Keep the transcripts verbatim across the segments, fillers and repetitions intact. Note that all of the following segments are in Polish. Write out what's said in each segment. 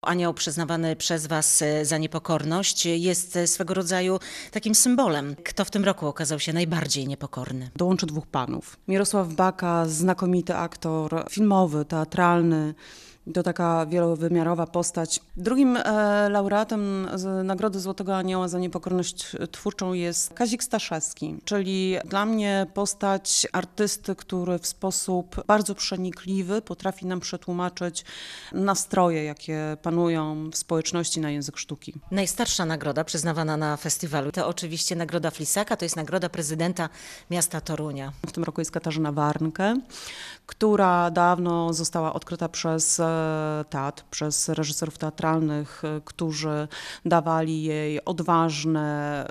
Anioł przyznawany przez Was za niepokorność jest swego rodzaju takim symbolem. Kto w tym roku okazał się najbardziej niepokorny? Dołączę dwóch panów. Mirosław Baka, znakomity aktor filmowy, teatralny. To taka wielowymiarowa postać. Drugim e, laureatem z Nagrody Złotego Anioła za niepokorność twórczą jest Kazik Staszewski, czyli dla mnie postać artysty, który w sposób bardzo przenikliwy potrafi nam przetłumaczyć nastroje, jakie panują w społeczności na język sztuki. Najstarsza nagroda przyznawana na festiwalu to oczywiście Nagroda Flisaka, to jest nagroda prezydenta miasta Torunia. W tym roku jest Katarzyna Warnke, która dawno została odkryta przez teatr, przez reżyserów teatralnych, którzy dawali jej odważne,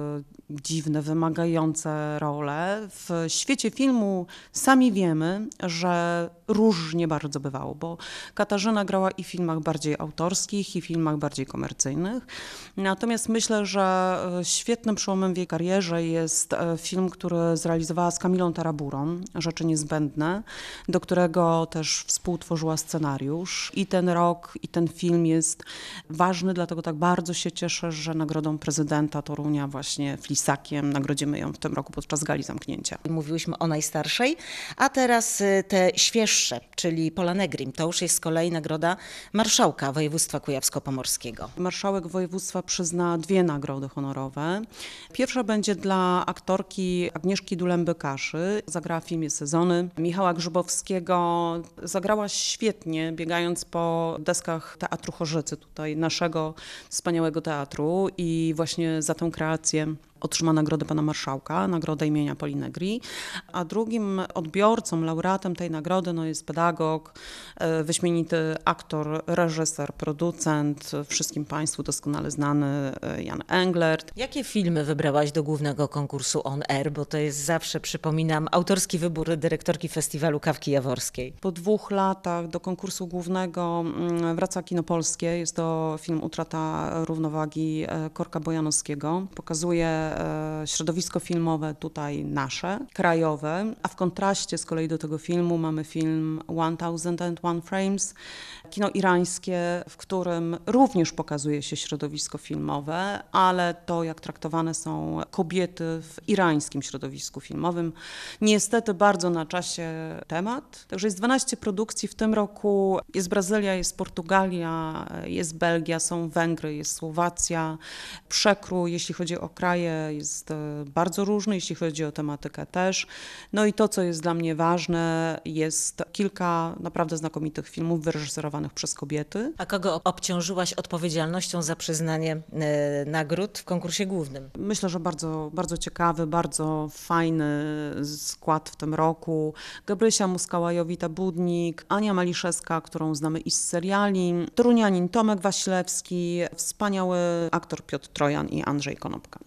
dziwne, wymagające role. W świecie filmu sami wiemy, że różnie bardzo bywało, bo Katarzyna grała i w filmach bardziej autorskich, i w filmach bardziej komercyjnych. Natomiast myślę, że świetnym przełomem w jej karierze jest film, który zrealizowała z Kamilą Taraburą, Rzeczy niezbędne, do którego też współtworzyła scenariusz. I ten rok, i ten film jest ważny, dlatego tak bardzo się cieszę, że nagrodą prezydenta Torunia, właśnie Flisakiem, nagrodzimy ją w tym roku podczas gali zamknięcia. Mówiłyśmy o najstarszej, a teraz te świeższe, czyli Pola Negrim. To już jest z kolei nagroda marszałka województwa kujawsko-pomorskiego. Marszałek województwa przyzna dwie nagrody honorowe. Pierwsza będzie dla aktorki Agnieszki Dulęby-Kaszy. Zagrała w filmie Sezony Michała Grzybowskiego. Zagrała świetnie, biegając po deskach Teatru Chorzycy, tutaj naszego wspaniałego teatru, i właśnie za tę kreację otrzyma nagrodę pana marszałka, nagrodę imienia Poli Negri, a drugim odbiorcą, laureatem tej nagrody no, jest pedagog, wyśmienity aktor, reżyser, producent, wszystkim państwu doskonale znany Jan Englert. Jakie filmy wybrałaś do głównego konkursu On Air, bo to jest zawsze, przypominam, autorski wybór dyrektorki festiwalu Kawki Jaworskiej? Po dwóch latach do konkursu głównego wraca Kino Polskie. Jest to film Utrata równowagi Korka Bojanowskiego. Pokazuje środowisko filmowe tutaj nasze, krajowe, a w kontraście z kolei do tego filmu mamy film tysiąc jeden Frames, kino irańskie, w którym również pokazuje się środowisko filmowe, ale to, jak traktowane są kobiety w irańskim środowisku filmowym. Niestety bardzo na czasie temat. Także jest dwanaście produkcji w tym roku. Jest Brazylia, jest Portugalia, jest Belgia, są Węgry, jest Słowacja. Przekrój, jeśli chodzi o kraje, jest bardzo różny, jeśli chodzi o tematykę też. No i to, co jest dla mnie ważne, jest kilka naprawdę znakomitych filmów wyreżyserowanych przez kobiety. A kogo obciążyłaś odpowiedzialnością za przyznanie e, nagród w konkursie głównym? Myślę, że bardzo, bardzo ciekawy, bardzo fajny skład w tym roku. Gabrysia Muskała-Jowita-Budnik, Ania Maliszewska, którą znamy i z seriali, torunianin Tomek Wasilewski, wspaniały aktor Piotr Trojan i Andrzej Konopka.